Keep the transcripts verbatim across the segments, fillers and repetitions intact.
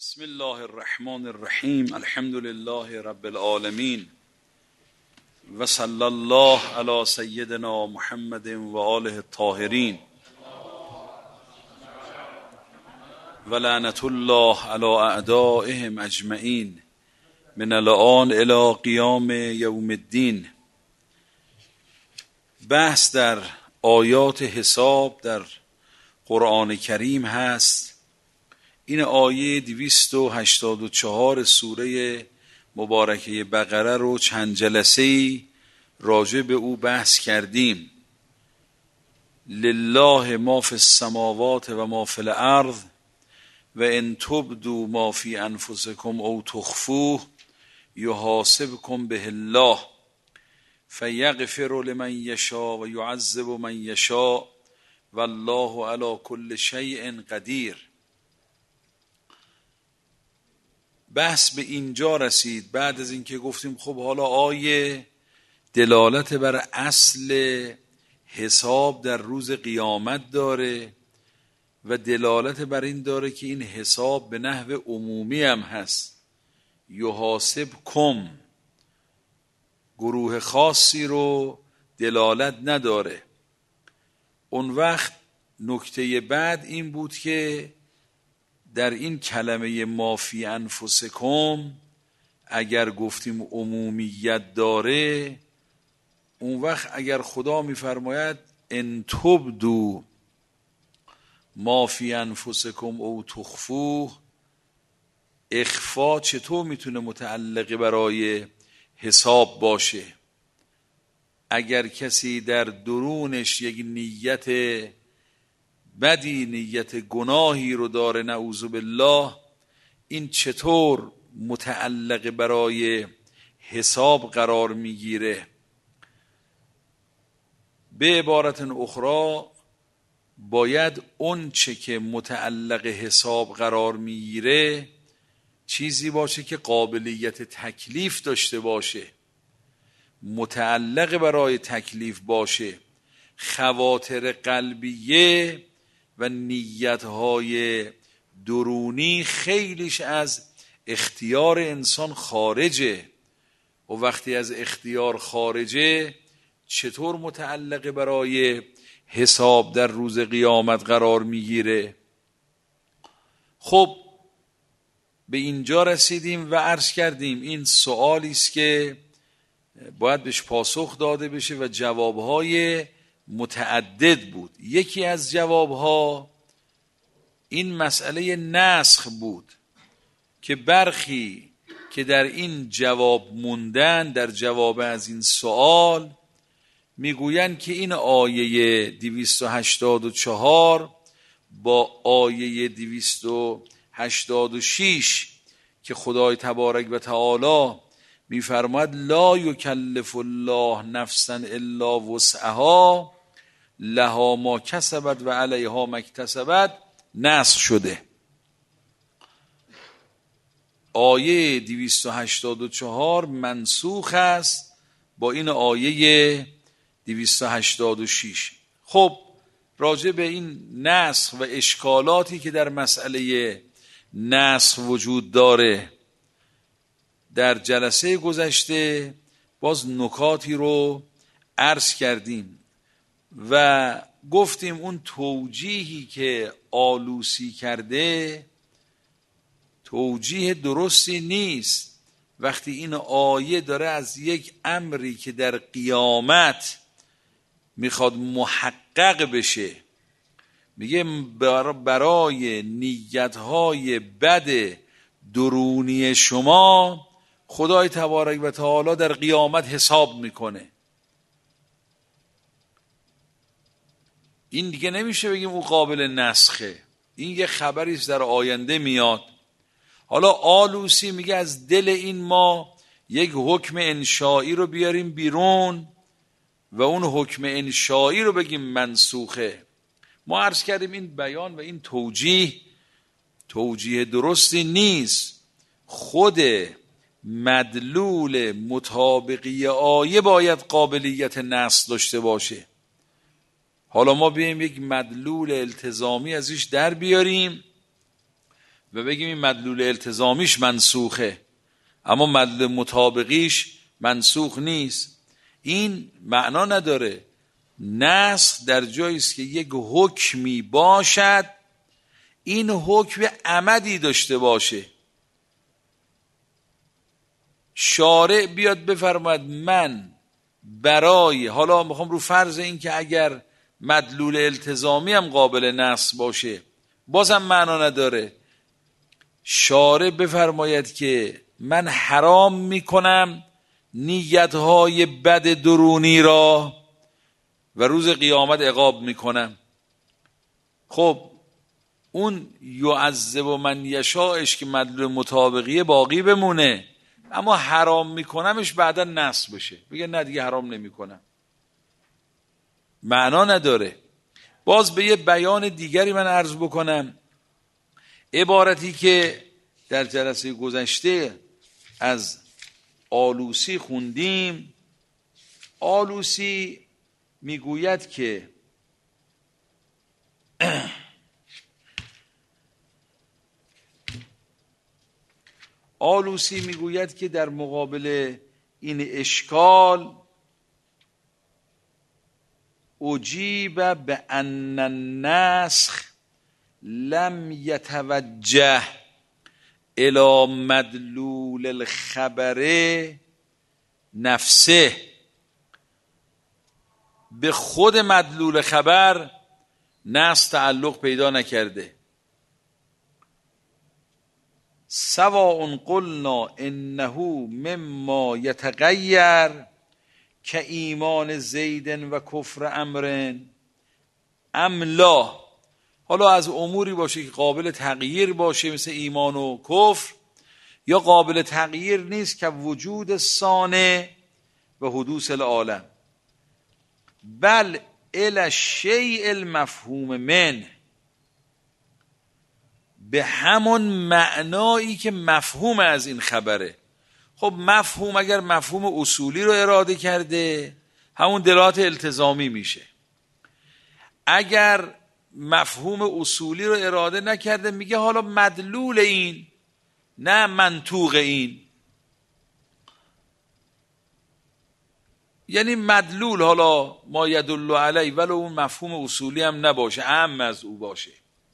بسم الله الرحمن الرحیم. الحمد لله رب العالمین و صلی الله علی سیدنا محمد و آله الطاهرین و لعنت الله علی اعدائهم اجمعین من الآن الی قیام یوم الدین. بحث در آیات حساب در قرآن کریم هست. این آیه دویست و هشتاد و چهار سوره مبارکه بقره رو چند جلسه‌ای راجع به او بحث کردیم. لله ما فی السماوات و ما فی الارض و ان تبدوا ما فی انفسکم او تخفوه یحاسبکم به الله فیغفر لمن یشاء و یعذب من یشاء والله علی کل شیء قدیر. بحث به اینجا رسید بعد از اینکه گفتیم خب حالا آیه دلالت بر اصل حساب در روز قیامت داره و دلالت بر این داره که این حساب به نحو عمومی هم هست. یحاسب کم گروه خاصی رو دلالت نداره. اون وقت نکته بعد این بود که در این کلمه ما فی انفسکم اگر گفتیم عمومیت داره، اون وقت اگر خدا میفرماید ان تبدوا ما فی انفسکم او تخفوه، اخفا چطور میتونه متعلق برای حساب باشه؟ اگر کسی در درونش یک نیت بدی، نیت گناهی رو داره نعوذ بالله، این چطور متعلق برای حساب قرار میگیره؟ به عبارت اخرى باید اون چه که متعلق حساب قرار میگیره چیزی باشه که قابلیت تکلیف داشته باشه، متعلق برای تکلیف باشه. خواطر قلبیه و نیتهای درونی خیلیش از اختیار انسان خارجه و وقتی از اختیار خارجه چطور متعلق برای حساب در روز قیامت قرار میگیره؟ خب به اینجا رسیدیم و عرض کردیم این سوالی است که باید بهش پاسخ داده بشه و جوابهای متعدد بود. یکی از جوابها این مسئله نسخ بود که برخی که در این جواب موندن، در جواب از این سوال میگویند که این آیه دویست و هشتاد و چهار با آیه دویست و هشتاد و شش که خدای تبارک و تعالی میفرماید لا یکلف الله نفسا الا وسعها لها ما کسبت و علیها ما اکتسبت نسخ شده. آیه دویست و هشتاد و چهار منسوخ است با این آیه دویست و هشتاد و شش. خب راجع به این نسخ و اشکالاتی که در مسئله نسخ وجود داره در جلسه گذشته باز نکاتی رو عرض کردیم و گفتیم اون توجیهی که آلوسی کرده توجیه درستی نیست. وقتی این آیه داره از یک امری که در قیامت میخواد محقق بشه، میگه برای نیتهای بد درونی شما خدای تبارک و تعالی در قیامت حساب میکنه. این دیگه نمیشه بگیم او قابل نسخه، این یه خبری است در آینده میاد. حالا آلوسی میگه از دل این ما یک حکم انشائی رو بیاریم بیرون و اون حکم انشائی رو بگیم منسوخه. ما عرض کردیم این بیان و این توجیه توجیه درستی نیست. خود مدلول مطابقی آیه باید قابلیت نسخ داشته باشه. حالا ما بیایم یک مدلول التزامی ازش در بیاریم و بگیم این مدلول التزامیش منسوخه اما مدلول مطابقیش منسوخ نیست، این معنا نداره. نسخ در جایی است که یک حکمی باشد این حکم عمدی داشته باشه، شارع بیاد بفرماید من برای، حالا میخوام رو فرض این که اگر مدلول التزامی هم قابل نسخ باشه بازم معنا نداره، شارع بفرماید که من حرام میکنم نیتهای بد درونی را و روز قیامت عقاب میکنم. خب اون یعذب و من یشاءش که مدلول مطابقیه باقی بمونه، اما حرام میکنمش بعدا نسخ بشه، بگه نه دیگه حرام نمیکنم، معنا نداره. باز به یه بیان دیگری من عرض بکنم، عبارتی که در جلسه گذشته از آلوسی خوندیم. آلوسی میگوید که آلوسی میگوید که در مقابل این اشکال اجیب به ان النسخ لم یتوجه الی مدلول الخبر نفسه، به خود مدلول خبر نسخ تعلق پیدا نکرده. سواء قلنا انه مما یتغیر که ایمان زید و کفر امر ام لا، حالا از اموری باشه که قابل تغییر باشه مثل ایمان و کفر، یا قابل تغییر نیست که وجود صانع و حدوث العالم، بل الی الشیء المفهوم من، به همون معنایی که مفهوم از این خبره. خب مفهوم اگر مفهوم اصولی رو اراده کرده همون دلالت التزامی میشه، اگر مفهوم اصولی رو اراده نکرده میگه حالا مدلول این نه منطوق این، یعنی مدلول حالا ما یدل علی ولو اون مفهوم اصولی هم نباشه اهم از او باشه.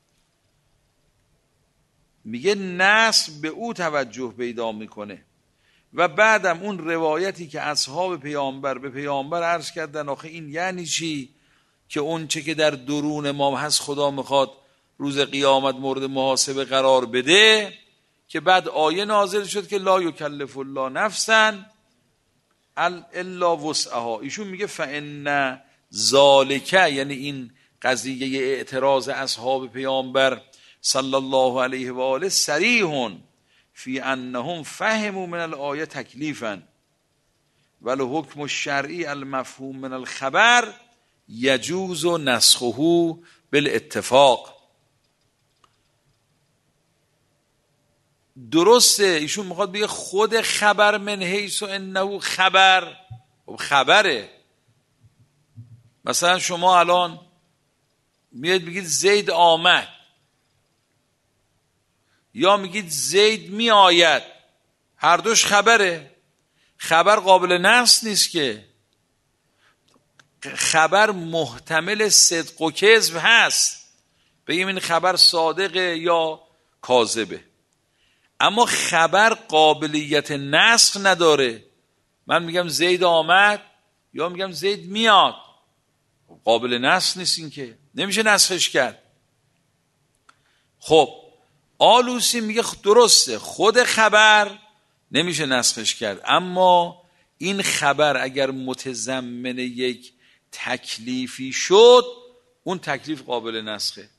میگه نسخ به او توجه پیدا میکنه. و بعدم اون روایتی که اصحاب پیامبر به پیامبر عرض کردن آخه این یعنی چی که اون چه که در درون ما هست خدا میخواد روز قیامت مورد محاسبه قرار بده، که بعد آیه نازل شد که لا یکلف الله نفسا الا وسعها. ایشون میگه فان ذالک، یعنی این قضیه اعتراض اصحاب پیامبر صلی الله علیه و آله صریح فی انهم فهموا من الآیه تکلیفا ولحکم الشرعی المفهوم من الخبر یجوز نسخه بالاتفاق. درسته ایشون میخواد بگه خود خبر من حیث انه خبر خبره. مثلا شما الان میاد بگید زید آمد یا میگید زید می آید، هر دوش خبره. خبر قابل نقص نیست که، خبر محتمل صدق و کذب هست، بگیم این خبر صادقه یا کاذبه، اما خبر قابلیت نسخ نداره. من میگم زید آمد یا میگم زید میاد، قابل نسخ نیست، این که نمیشه نسخش کرد. خب آلوسی میگه درسته خود خبر نمیشه نسخش کرد، اما این خبر اگر متضمن یک تکلیفی شد اون تکلیف قابل نسخه.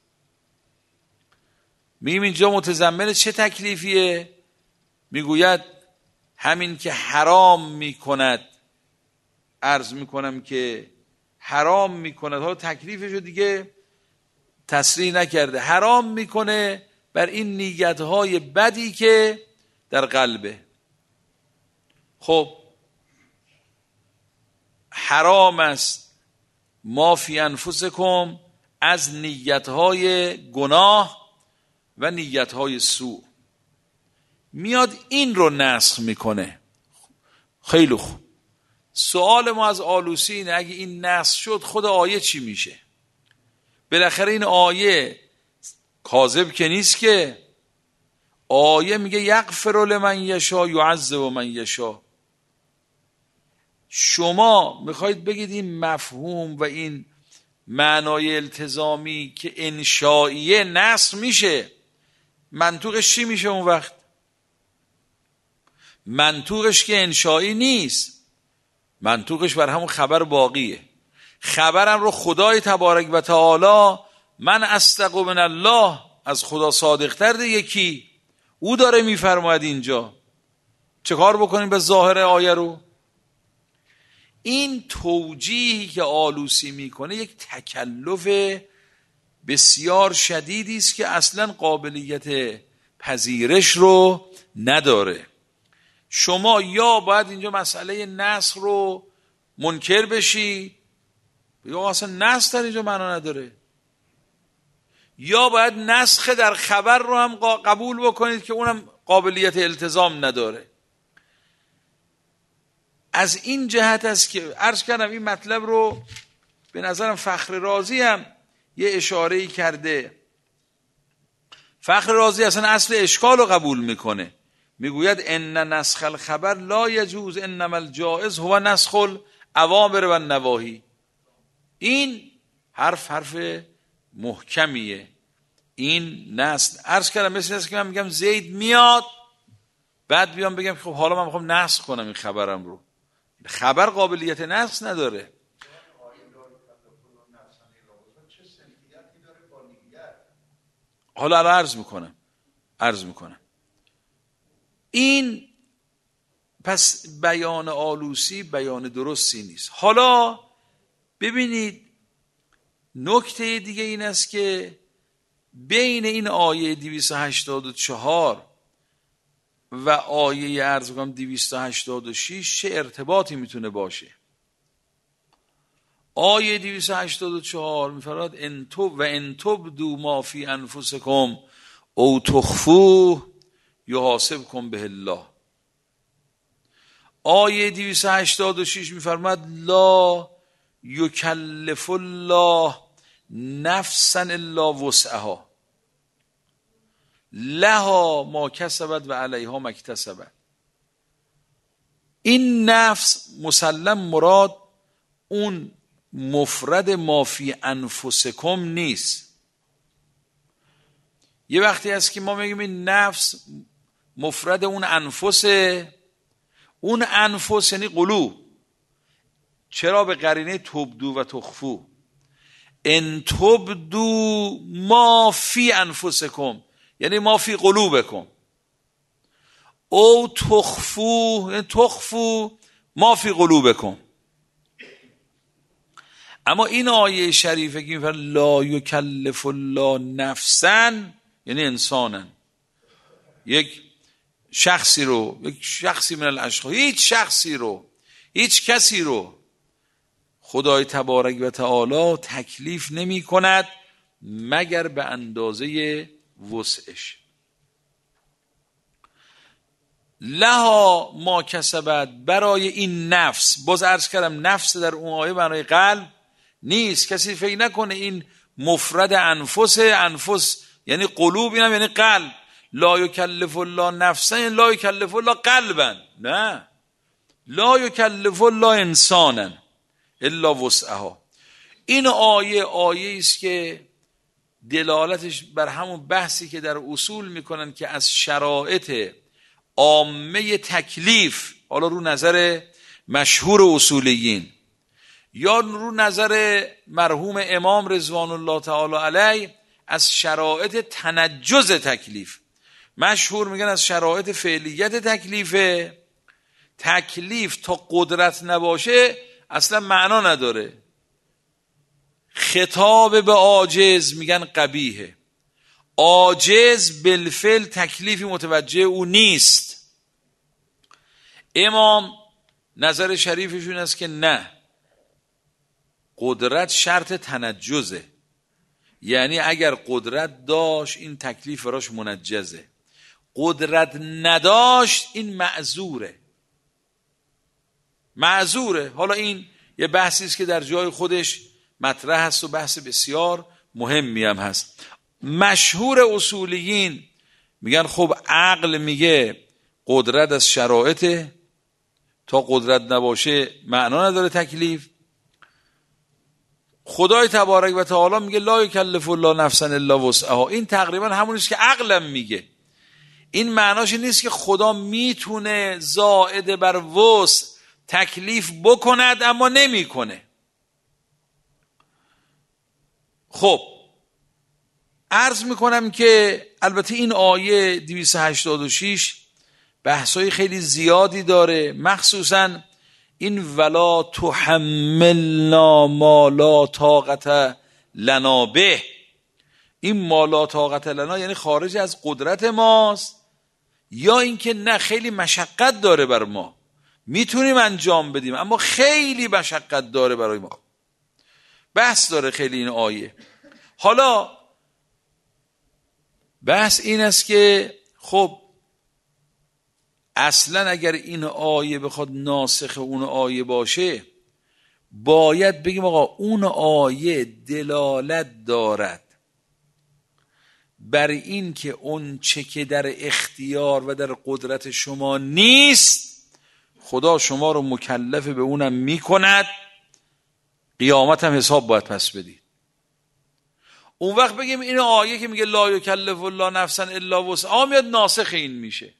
میگیم اینجا متضمن چه تکلیفیه؟ میگوید همین که حرام میکند، عرض میکنم که حرام میکند، ها تکلیفشو دیگه تصریح نکرده، حرام میکنه بر این نیتهای بدی که در قلبه. خب حرام است ما فی انفسکم از نیتهای گناه و نیتهای سوء. میاد این رو نسخ میکنه. خیلی خوب. سوال ما از آلوسی اینه اگه این نسخ شد خود آیه چی میشه؟ بالاخره این آیه کاذب که نیست که. آیه میگه یغفر لمن یشاء یعذب من یشاء. شما میخواید بگید این مفهوم و این معنای التزامی که انشائیه نسخ میشه، منطوقش چی میشه اون وقت؟ منطوقش که انشائی نیست، منطوقش بر همون خبر باقیه. خبرم رو خدای تبارک و تعالی، من اصدق من الله، از خدا صادق‌تر ده یکی، او داره میفرماید اینجا. چه کار بکنیم به ظاهر آیه رو؟ این توجیهی که آلوسی میکنه یک تکلف بسیار شدیدی است که اصلا قابلیت پذیرش رو نداره. شما یا باید اینجا مسئله نسخ رو منکر بشی، یا اصلا نسخ در اینجا معنا نداره، یا باید نسخ در خبر رو هم قبول بکنید که اونم قابلیت التزام نداره. از این جهت است که عرض کردم این مطلب رو به نظرم فخر رازی هم یه اشاره‌ای کرده. فخر رازی اصلا اصل اشکال رو قبول میکنه، میگوید ان نسخ الخبر لا یجوز انما الجائز هو نسخ الاوامر و النواهی. این حرف حرف محکمیه. این نسخ عرض کردم مثل است که من میگم زید میاد، بعد بیام بگم خب حالا من میخوام نسخ کنم این خبرم رو. خبر قابلیت نسخ نداره. حالا الان عرض میکنم عرض میکنم این پس بیان آلوسی بیان درستی نیست. حالا ببینید نکته دیگه این است که بین این آیه دویست و هشتاد و چهار و آیه عرض میکنم دویست و هشتاد و شش چه ارتباطی میتونه باشه؟ آیه دویست و هشتاد و چهار میفرماید ان تو و ان تبدوا ما فی انفسکم او تخفوه یحاسبکم به الله. آیه دویست و هشتاد و شش میفرماید لا یکلف الله نفسا الا وسعها لها ما کسبت و علیها ما اکتسبت. این نفس مسلم مراد اون مفرد ما فی انفسکم نیست. یه وقتی هست که ما میگیم این نفس مفرد اون انفسه، اون انفس یعنی قلوب. چرا؟ به قرینه تبدو و تخفو. ان تبدو ما فی انفسکم یعنی ما فی قلوبکم، او تخفو یعنی تخفو ما فی قلوبکم. اما این آیه شریفه که میفرد لا یکلف الله نفسا یعنی انسانا، یک شخصی رو، یک شخصی من الاشخاص، هیچ شخصی رو، هیچ کسی رو خدای تبارک و تعالی تکلیف نمی کند مگر به اندازه وسعش. لها ما کسبت، برای این نفس، باز عرض کردم نفس در اون آیه برای قلب نیست. کسی فکر نکنه این مفرد انفس، انفس یعنی قلوب، اینم یعنی قلب. لا یکلف الله نفسا یعنی لا یکلف الله قلبا، نه، لا یکلف الله انسانا الا وسعها. این آیه آیه است که دلالتش بر همون بحثی که در اصول میکنن که از شرایط عامه تکلیف، حالا رو نظر مشهور اصولیین یا رو نظر مرحوم امام رضوان الله تعالی علیه، از شرایط تنجز تکلیف. مشهور میگن از شرایط فعلیت تکلیفه. تکلیف تا قدرت نباشه اصلا معنا نداره. خطاب به عاجز میگن قبیحه. عاجز بالفعل تکلیفی متوجه او نیست. امام نظر شریفشون است که نه، قدرت شرط تنجزه. یعنی اگر قدرت داشت این تکلیف براش منجزه، قدرت نداشت این معذوره معذوره حالا این یه بحثی است که در جای خودش مطرح هست و بحث بسیار مهمی هم هست. مشهور اصولیین میگن خب عقل میگه قدرت از شرایطه، تا قدرت نباشه معنا نداره تکلیف. خدای تبارک و تعالی میگه لا یکلف الله نفسا الا وسعها، این تقریبا همونیست که عقلم میگه. این معناش نیست که خدا میتونه زائد بر وسع تکلیف بکند اما نمیکنه. خب عرض میکنم که البته این آیه دویست و هشتاد و شش بحثای خیلی زیادی داره، مخصوصا این ولا تحملنا ما لا طاقت لنا به. این ما لا طاقت لنا یعنی خارج از قدرت ماست، یا اینکه نه خیلی مشقت داره بر ما، میتونیم انجام بدیم اما خیلی مشقت داره برای ما. بحث داره خیلی این آیه. حالا بحث این است که خب اصلا اگر این آیه بخواد ناسخ اون آیه باشه، باید بگیم آقا اون آیه دلالت دارد بر این که اون چه که در اختیار و در قدرت شما نیست خدا شما رو مکلف به اونم میکند، قیامت هم حساب باید پس بدید. اون وقت بگیم این آیه که میگه لا یکلف الله نفسا الا وسعها میاد ناسخ این میشه،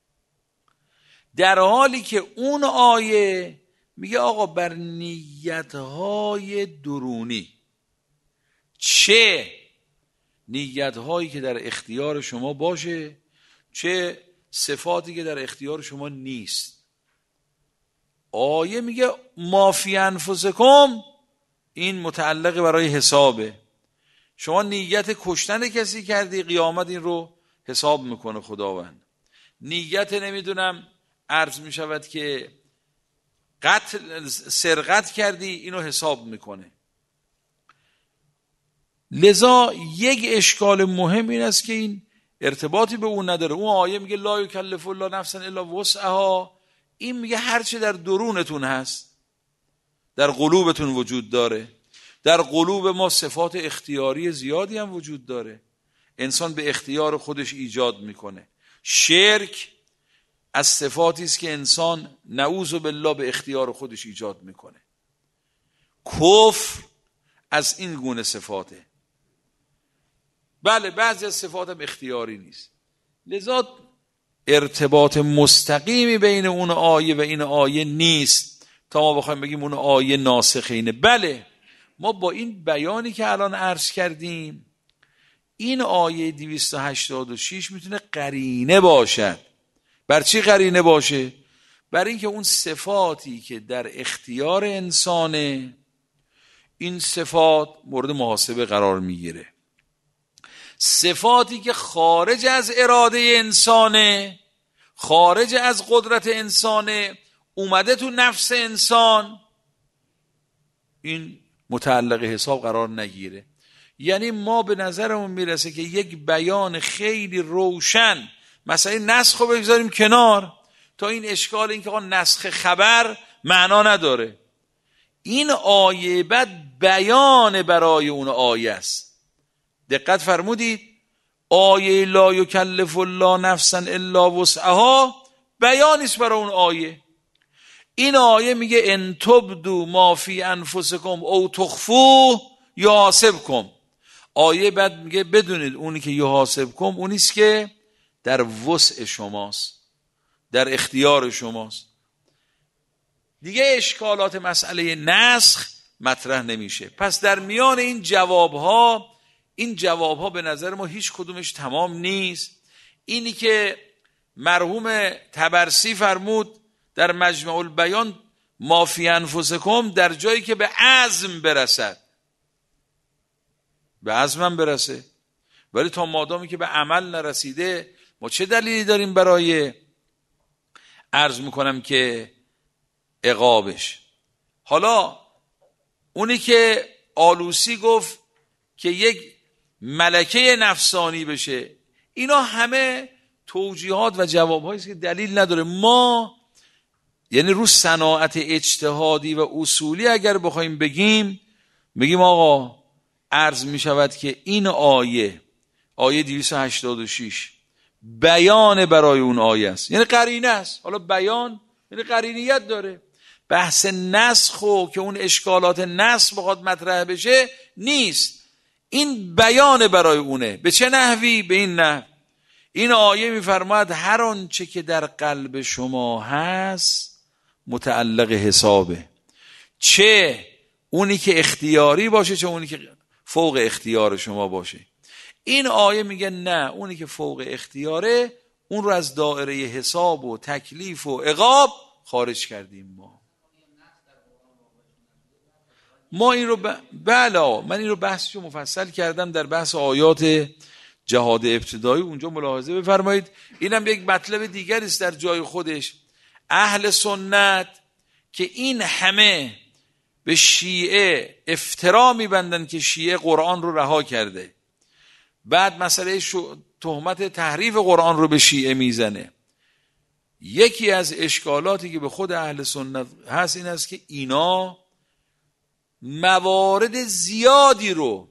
در حالی که اون آیه میگه آقا بر نیتهای درونی، چه نیتهایی که در اختیار شما باشه چه صفاتی که در اختیار شما نیست. آیه میگه ما فی انفسکم، این متعلق برای حسابه. شما نیت کشتن کسی کردی، قیامت این رو حساب میکنه خداوند. نیت نمیدونم عرض میشود که قتل سرقت کردی، اینو حساب میکنه. لذا یک اشکال مهم این است که این ارتباطی به اون نداره. اون آیه میگه لا یکلف الله نفسا الا وسعها، این میگه هر چه در درونتون هست در قلوبتون وجود داره. در قلوب ما صفات اختیاری زیادی هم وجود داره، انسان به اختیار خودش ایجاد میکنه. شرک از صفاتی است که انسان نعوذ بالله به اختیار خودش ایجاد میکنه. کفر از این گونه صفاته. بله بعضی از صفات هم اختیاری نیست. لذا ارتباط مستقیمی بین اون آیه و این آیه نیست تا ما بخوایم بگیم اون آیه ناسخ اینه. بله ما با این بیانی که الان عرض کردیم این آیه دویست و هشتاد و شش میتونه قرینه باشد. بر چی قرینه باشه؟ بر اینکه اون صفاتی که در اختیار انسانه این صفات مورد محاسبه قرار میگیره. صفاتی که خارج از اراده انسانه، خارج از قدرت انسانه، اومده تو نفس انسان، این متعلق حساب قرار نگیره. یعنی ما به نظرمون میرسه که یک بیان خیلی روشن، مثلا نسخ رو بگذاریم کنار تا این اشکال این که نسخ خبر معنا نداره. این آیه بعد بیان برای اون آیه است. دقت فرمودید؟ آیه لا یکلف الله نفسا الا وسعها بیانی است برای اون آیه. این آیه میگه ان تبدوا ما فی انفسکم او تخفوه یحاسبکم. آیه بعد میگه بدونید اونی که یحاسبکم اونی است که در وسع شماست، در اختیار شماست. دیگه اشکالات مسئله نسخ مطرح نمیشه. پس در میان این جوابها، این جوابها به نظر ما هیچ کدومش تمام نیست. اینی که مرحوم طبرسی فرمود در مجمع البیان ما فی انفسکم، در جایی که به عزم برسد، به عزمم برسه، ولی تا مادامی که به عمل نرسیده ما چه دلیلی داریم برای عرض میکنم که عقابش. حالا اونی که آلوسی گفت که یک ملکه نفسانی بشه. اینا همه توجیهات و جوابهایی است که دلیل نداره. ما یعنی رو صناعت اجتهادی و اصولی اگر بخوایم بگیم، بگیم آقا عرض می شود که این آیه آیه دویست و هشتاد و شش بیان برای اون آیه است، یعنی قرینه است. حالا بیان یعنی قرینیت داره. بحث نسخ و که اون اشکالات نسخ بخواد مطرح بشه نیست، این بیان برای اونه. به چه نحوی؟ به این نحو این آیه میفرماید هر آنچه که در قلب شما هست متعلق حسابه، چه اونی که اختیاری باشه چه اونی که فوق اختیار شما باشه. این آیه میگه نه، اونی که فوق اختیاره اون رو از دایره حساب و تکلیف و عقاب خارج کردیم. ما ما این رو ب... بله من این رو بحثشو مفصل کردم در بحث آیات جهاد ابتدایی، اونجا ملاحظه بفرمایید. اینم یک مطلب دیگری است در جای خودش. اهل سنت که این همه به شیعه افترا میبندن که شیعه قرآن رو رها کرده، بعد مسئله شو... تهمت تحریف قرآن رو به شیعه میزنه. یکی از اشکالاتی که به خود اهل سنت هست این است که اینا موارد زیادی رو،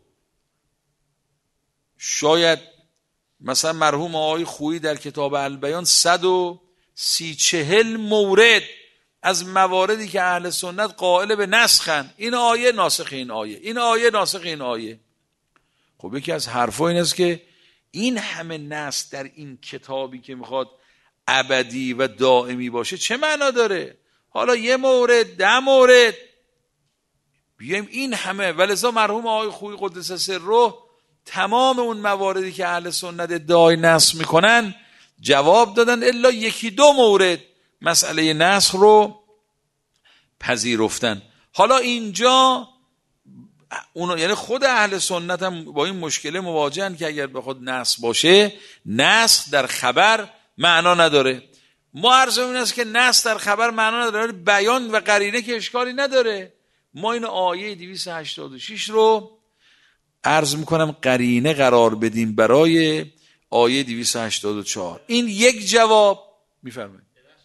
شاید مثلا مرحوم آقای خویی در کتاب البیان صد و سی چهل مورد از مواردی که اهل سنت قائل به نسخن، این آیه ناسخ این آیه، این آیه ناسخ این آیه. خب یکی از حرفا این است که این همه نسخ در این کتابی که میخواد ابدی و دائمی باشه چه معنا داره؟ حالا یه مورد ده مورد بیایم این همه. ولذا مرحوم آقای خویی قدس سره تمام اون مواردی که اهل سنت ادعای نسخ میکنن جواب دادن، الا یکی دو مورد مسئله نسخ رو پذیرفتن. حالا اینجا اون یعنی خود اهل سنت هم با این مشکل مواجهن که اگر بخواد نسخ باشه، نسخ در خبر معنا نداره. ما عرض این است که نسخ در خبر معنا نداره، بیان و قرینه که اشکالی نداره. ما این آیه دویست و هشتاد و شش رو عرض میکنم قرینه قرار بدیم برای آیه دویست و هشتاد و چهار. این یک جواب. میفرمایید.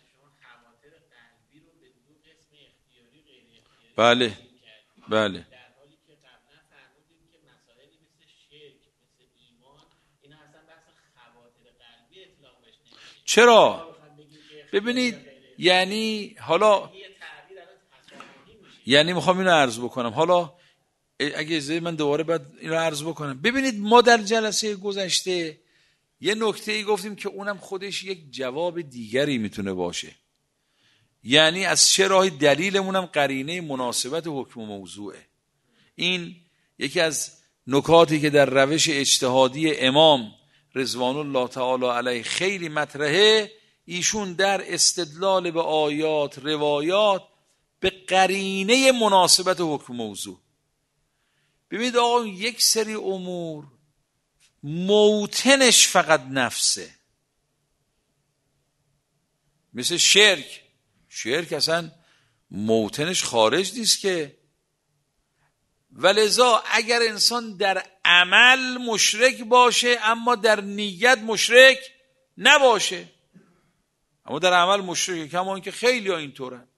بله بله چرا؟ ببینید یعنی حالا یعنی میخوام اینو عرض بکنم، حالا اگه اجازه من دوباره بعد اینو عرض بکنم. ببینید ما در جلسه گذشته یه نکته‌ای گفتیم که اونم خودش یک جواب دیگری میتونه باشه. یعنی از چه راهی دلیلمونم قرینه مناسبت حکم موضوعه. این یکی از نکاتی که در روش اجتهادی امام رضوان الله تعالی علیه خیلی مطرحه. ایشون در استدلال به آیات روایات به قرینه مناسبت حکم موضوع. ببینید آقا یک سری امور موطنش فقط نفسه، مثل شرک. شرک اصلا موطنش خارج نیست که. ولذا اگر انسان در عمل مشرک باشه اما در نیت مشرک نباشه، اما در عمل مشرک، کما اینکه خیلی ها اینطورن.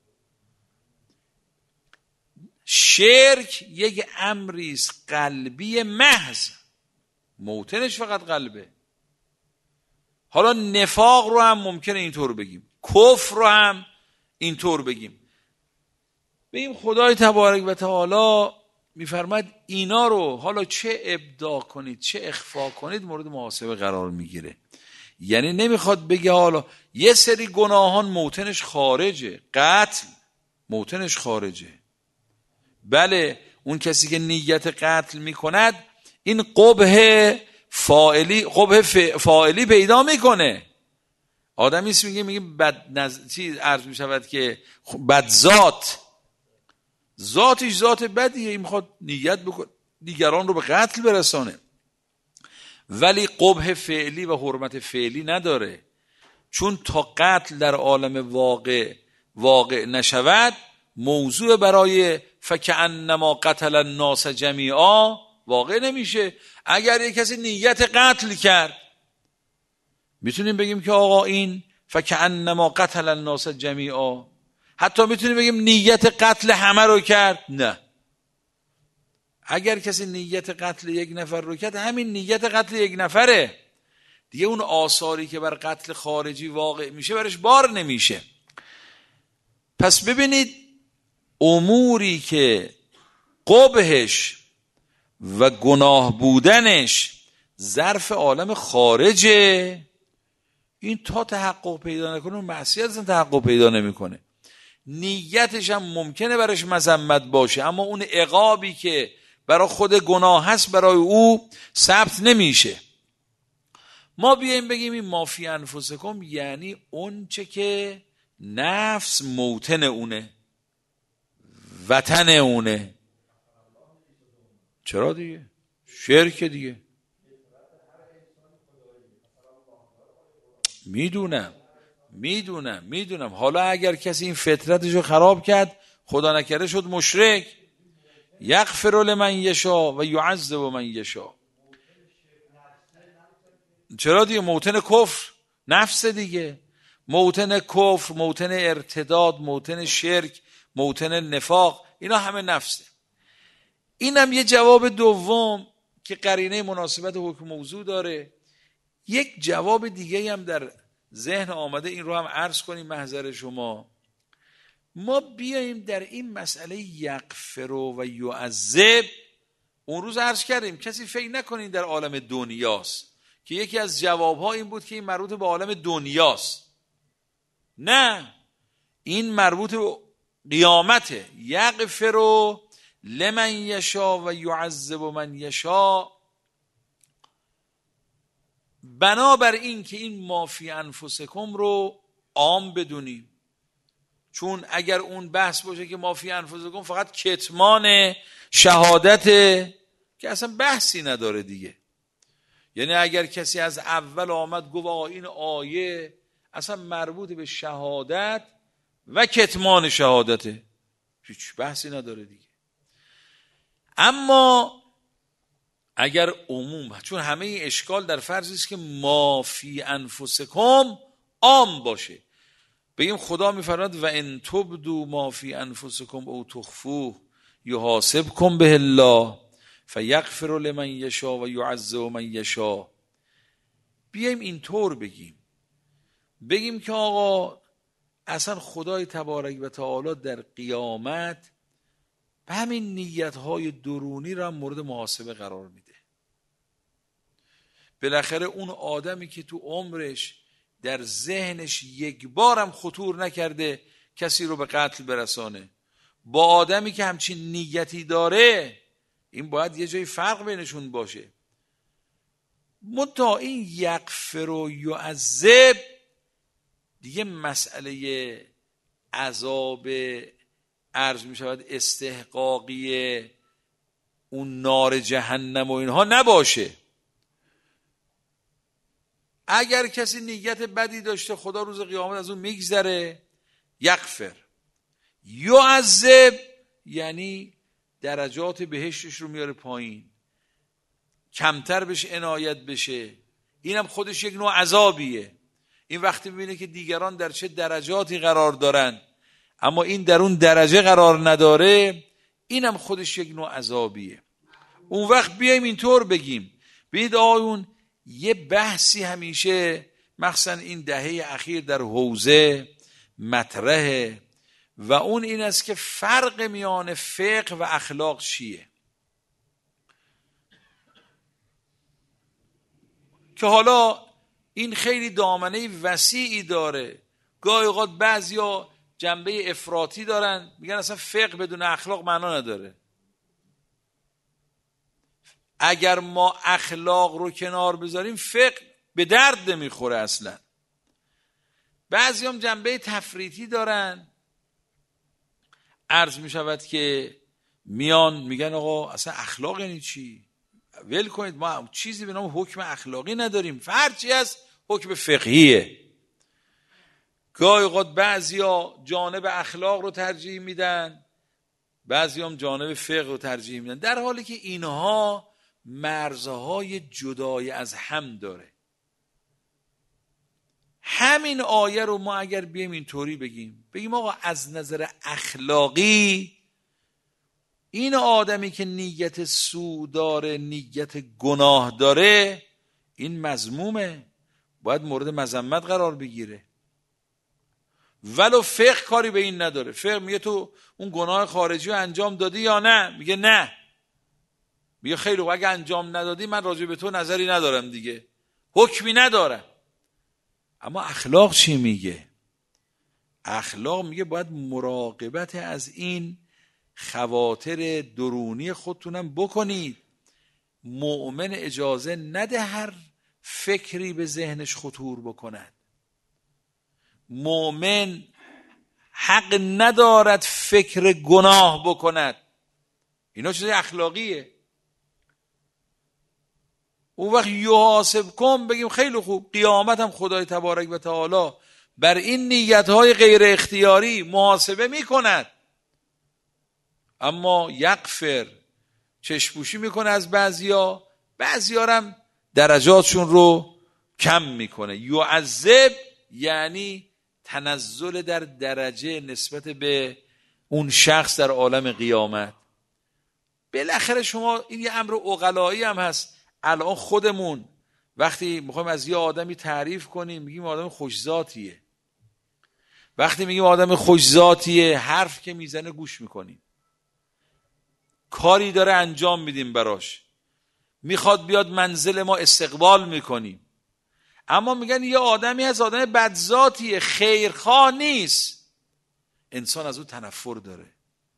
شرک یک امری است قلبی محض، موطنش فقط قلبه. حالا نفاق رو هم ممکنه اینطور بگیم، کفر رو هم اینطور بگیم. بگیم خدای تبارک و تعالی میفرماید اینا رو حالا چه ابداع کنید چه اخفا کنید مورد محاسبه قرار میگیره. یعنی نمیخواد بگه حالا یه سری گناهان موطنش خارجه، قتل موطنش خارجه. بله اون کسی که نیت قتل میکند این قبح فاعلی قبح فاعلی پیدا میکنه. آدمی است میگه میگه بد نز... چیز عرض میشود که بد ذات، ذاتش ذات بدیه، این میخواد نیت بکنه دیگران رو به قتل برسانه، ولی قبح فعلی و حرمت فعلی نداره. چون تا قتل در عالم واقع واقع نشود موضوع برای فکأنما قتل الناس جمیعا واقع نمیشه. اگر یک کسی نیت قتل کرد میتونیم بگیم که آقا این فکأنما قتل الناس جمیعا. حتی میتونیم بگیم نیت قتل همه رو کرد. نه، اگر کسی نیت قتل یک نفر رو کرد همین نیت قتل یک نفره دیگه، اون آثاری که بر قتل خارجی واقع میشه برش بار نمیشه. پس ببینید اموری که قبحش و گناه بودنش ظرف عالم خارجه، این تا تحقق پیدا نکنه معصیت اصلا تحقق پیدا نمیکنه. نیتش هم ممکنه برش مذمت باشه، اما اون عقابی که برای خود گناه هست برای او ثبت نمیشه. ما بیاییم بگیم این ما فی انفسکم یعنی اون چه که نفس موطن اونه، وطن اونه. چرا دیگه؟ شرک دیگه. میدونم میدونم میدونم حالا اگر کسی این فطرتشو خراب کرد خدا نکرده شد مشرک، یغفر لمن یشاء و یعذب من یشاء. چرا دیگه؟ موطن کفر نفس دیگه، موطن کفر، موطن ارتداد، موطن شرک، موطن نفاق، اینا همه نفسه. اینم یه جواب دوم که قرینه مناسبت حکم موضوع داره. یک جواب دیگه هم در ذهن آمده، این رو هم عرض کنیم محضر شما. ما بیاییم در این مسئله یغفر و یعذب، اون روز عرض کردیم کسی فکر نکنین در عالم دنیاست، که یکی از جوابها این بود که این مربوط به عالم دنیاست. نه، این مربوط به قیامته. یغفر لمن یشاء و یعذب من یشاء. بنابر این که این ما فی انفسکم رو عام بدونیم، چون اگر اون بحث باشه که ما فی انفسکم فقط کتمان شهادته که اصلا بحثی نداره دیگه. یعنی اگر کسی از اول آمد گفت آقا این آیه اصلا مربوط به شهادت و کتمان شهادته، هیچ بحثی نداره دیگه. اما اگر عموم، چون همه این اشکال در فرض است که ما فی انفسکم عام باشه، بگیم خدا میفرماید و ان تبدوا ما فی انفسکم او تخفوه یحاسبکم به الله فیغفر لمن یشاء و یعذب من یشاء. بیایم اینطور بگیم، بگیم که آقا اصلا خدای تبارک و تعالی در قیامت به همین نیت‌های درونی را مورد محاسبه قرار میده. بالاخره اون آدمی که تو عمرش در ذهنش یک بارم خطور نکرده کسی رو به قتل برسانه، با آدمی که همچین نیتی داره، این باید یه جای فرق بینشون باشه. متا این یغفر و یعذب دیگه مسئله عذاب عرض می شود استحقاقی اون نار جهنم و اینها نباشه. اگر کسی نیت بدی داشته خدا روز قیامت از اون میگذره، یغفر. یعذب یعنی درجات بهشتش رو میاره پایین، کمتر بهش عنایت بشه. اینم خودش یک نوع عذابیه. این وقتی میبینه که دیگران در چه درجاتی قرار دارن اما این در اون درجه قرار نداره، اینم خودش یک نوع عذابیه. اون وقت بیایم اینطور بگیم، ببینید آقایون یه بحثی همیشه مخصوصا این دهه اخیر در حوزه مطرحه و اون این است که فرق میان فقه و اخلاق چیه، که حالا این خیلی دامنه وسیعی داره. گاهی اوقات بعضیا جنبه افراطی دارن، میگن اصلا فقه بدون اخلاق معنا نداره. اگر ما اخلاق رو کنار بذاریم فقه به درد نمیخوره اصلا. بعضی هم جنبه تفریطی دارن، عرض میشود که میان میگن آقا اصلا اخلاق یعنی چی؟ ول کنید، ما چیزی به نام حکم اخلاقی نداریم، هرچی هست حکم فقهیه. گاهی اوقات بعضیا جانب اخلاق رو ترجیح میدن، بعضی هم جانب فقه رو ترجیح میدن، در حالی که اینها مرزهای جدای از هم داره. همین آیه رو ما اگر بیایم اینطوری بگیم بگیم آقا از نظر اخلاقی این آدمی که نیت سو داره، نیت گناه داره، این مذمومه، باید مورد مذمت قرار بگیره. ولو فقه کاری به این نداره. فقه میگه تو اون گناه خارجی رو انجام دادی یا نه؟ میگه نه. میگه خیلی خوب، اگه انجام ندادی من راجع به تو نظری ندارم دیگه، حکمی ندارم. اما اخلاق چی میگه؟ اخلاق میگه باید مراقبت از این خواطر درونی خودتونم بکنید. مؤمن اجازه نده هر فکری به ذهنش خطور بکند. مؤمن حق ندارد فکر گناه بکند. اینا چیز اخلاقیه. اون وقت یحاسب کن، بگیم خیلی خوب، قیامت هم خدای تبارک و تعالی بر این نیتهای غیر اختیاری محاسبه میکند. اما یغفر، چشپوشی میکنه از بعضیا، بعضیا هم درجاتشون رو کم میکنه. یعذب یعنی تنزل در درجه نسبت به اون شخص در عالم قیامت. بالاخره شما این یه امر عقلایی هم هست. الان خودمون وقتی میخوایم از یه آدمی تعریف کنیم میگیم آدم خوشذاتیه. وقتی میگیم آدم خوشذاتیه، حرف که میزنه گوش میکنیم، کاری داره انجام میدیم براش، میخواد بیاد منزل ما استقبال میکنیم. اما میگن یه آدمی از آدم بدذاتیه، خیرخواه نیست، انسان از او تنفر داره،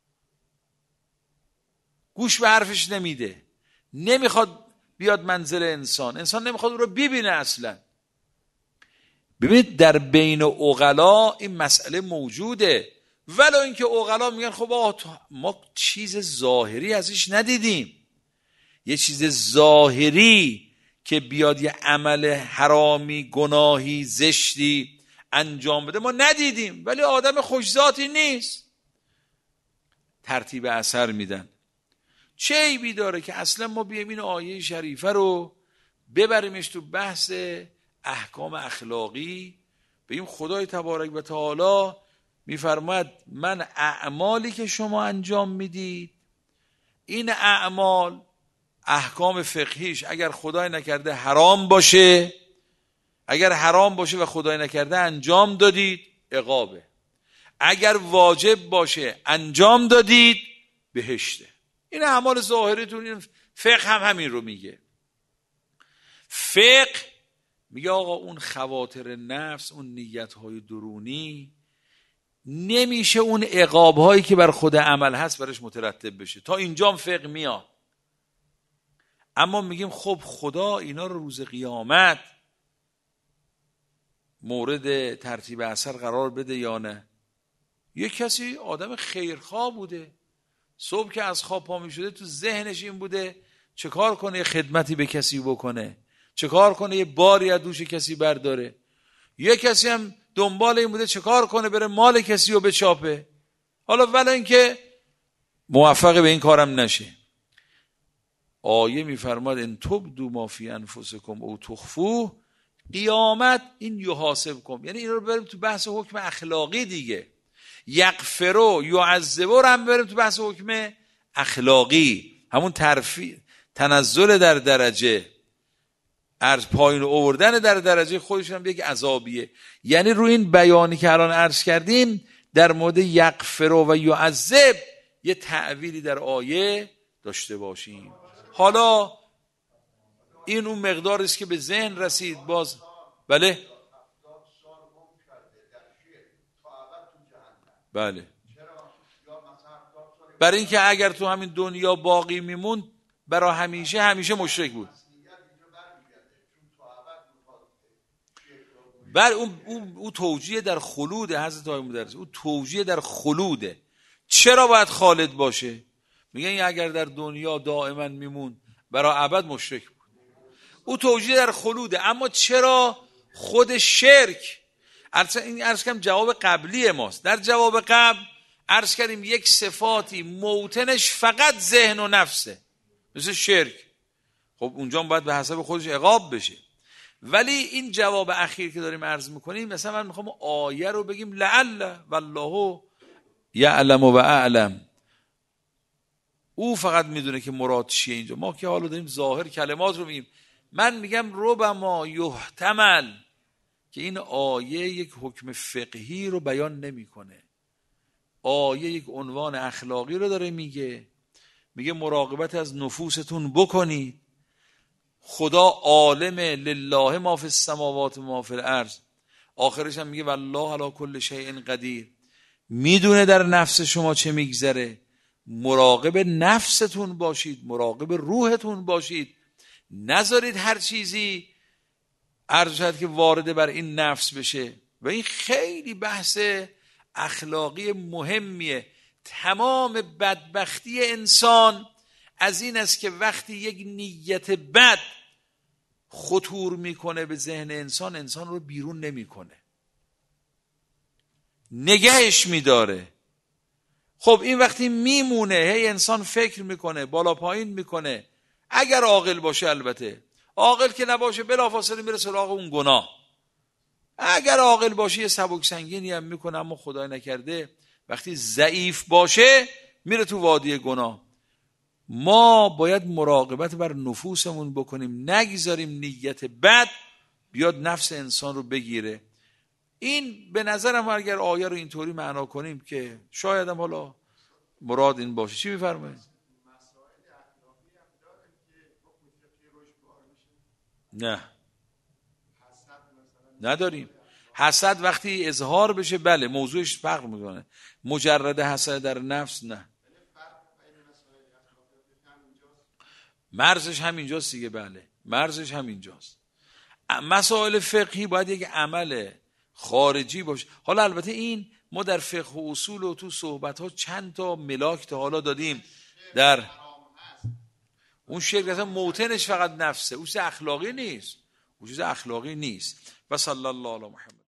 گوش به حرفش نمیده، نمیخواد بیاد منزل انسان، انسان نمیخواد او رو ببینه اصلا. ببینید در بین عقلا این مسئله موجوده. ولو اینکه عقلا میگن خب آقا ما چیز ظاهری ازش ندیدیم، یه چیز ظاهری که بیاد یه عمل حرامی، گناهی، زشتی انجام بده ما ندیدیم، ولی آدم خوشذاتی نیست. ترتیب اثر میدن. چه عیبی داره که اصلا ما بیایم این آیه شریفه رو ببریمش تو بحث احکام اخلاقی، بگیم خدای تبارک و تعالی میفرماید من اعمالی که شما انجام میدید، این اعمال احکام فقهیش اگر خدای نکرده حرام باشه، اگر حرام باشه و خدای نکرده انجام دادید عقابه، اگر واجب باشه انجام دادید بهشته. این اعمال ظاهریتون. این فقه هم همین رو میگه. فقه میگه آقا اون خواطر نفس، اون نیت‌های درونی نمیشه اون عقاب‌هایی که بر خود عمل هست برش مترتب بشه. تا اینجا فقه میاد. اما میگیم خب خدا اینا رو روز قیامت مورد ترتیب اثر قرار بده یا نه؟ یه کسی آدم خیرخواه بوده، صبح که از خواب پا می شده تو ذهنش این بوده چه کار کنه یه خدمتی به کسی بکنه، چه کار کنه یه باری از دوش کسی برداره. یه کسی هم دنبال این بوده چه کار کنه بره مال کسی رو بچاپه. حالا ولی اینکه موفق به این کارم نشه، آیه میفرماد ان تبدوا ما فی انفسکم او تخفوه، قیامت این یحاسب کن. یعنی این رو بریم تو بحث حکم اخلاقی دیگه. یغفروا یعذبوا رو هم بریم تو بحث حکم اخلاقی، همون ترفیع، تنزل در درجه، عرض پایین آوردن در درجه خودشون هم یک عذابیه. یعنی روی این بیانی که الان عرض کردیم در مورد یغفر و یعذب یه تعبیری در آیه داشته باشیم. حالا این اون مقداری است که به ذهن رسید. باز بله بله برای اینکه اگر تو همین دنیا باقی میموند برای همیشه همیشه مشرک بود. بله اون اون اون توجیه در خلود حضرت آقای مدرس، اون توجیه در خلوده. چرا باید خالد باشه؟ میگن اگر در دنیا دائما میموند برای ابد مشرک بود. اون توجیه در خلوده. اما چرا خود شرک؟ این عرض کردم جواب قبلی ماست. در جواب قبل عرض کردیم یک صفاتی موطنش فقط ذهن و نفسه، مثل شرک. خب اونجا باید به حسب خودش عقاب بشه. ولی این جواب اخیر که داریم عرض میکنیم، مثلا من میخوام آیه رو بگیم لعل والله یعلم و اعلم، او فقط میدونه که مراد چیه. اینجا ما که حالا داریم ظاهر کلمات رو میگیم. من میگم ربما یحتمل که این آیه یک حکم فقهی رو بیان نمیکنه. آیه یک عنوان اخلاقی رو داره میگه، میگه مراقبت از نفوستون بکنید. خدا عالم، لله ما فی السماوات و ما فی الارض. آخرش هم میگه والله علی کل شیء قدیر. میدونه در نفس شما چه میگذره. مراقب نفستون باشید، مراقب روحتون باشید. نذارید هر چیزی عرض شد که وارد بر این نفس بشه. و این خیلی بحث اخلاقی مهمیه. تمام بدبختی انسان از این است که وقتی یک نیت بد خطور میکنه به ذهن انسان، انسان رو بیرون نمیکنه، نگهش میداره. خب این وقتی میمونه، هی انسان فکر میکنه، بالا پایین میکنه. اگر عاقل باشه، البته عاقل که نباشه بلافاصله میره سراغ اون گناه. اگر عاقل باشه یه سبک سنگینی هم میکنه، اما خدای نکرده وقتی ضعیف باشه میره تو وادی گناه. ما باید مراقبت بر نفوسمون بکنیم، نگذاریم نیت بد بیاد نفس انسان رو بگیره. این به نظرم اگر آیه رو اینطوری معنا کنیم که شاید هم حالا مراد این باشه. چی میفرمایید؟ نه نداریم. حسد وقتی اظهار بشه بله موضوعش فرق میکنه. مجرد حسد در نفس نه. مرزش همینجاست دیگه. بله مرزش همینجاست. مسائل فقهی باید یک عمل خارجی باشه. حالا البته این ما در فقه و اصول و تو صحبت ها چند تا ملاک تا حالا دادیم. در اون شرک اصلا موتنش فقط نفسه، اون چیز اخلاقی نیست، اون چیز اخلاقی نیست. و صلی الله علی محمد.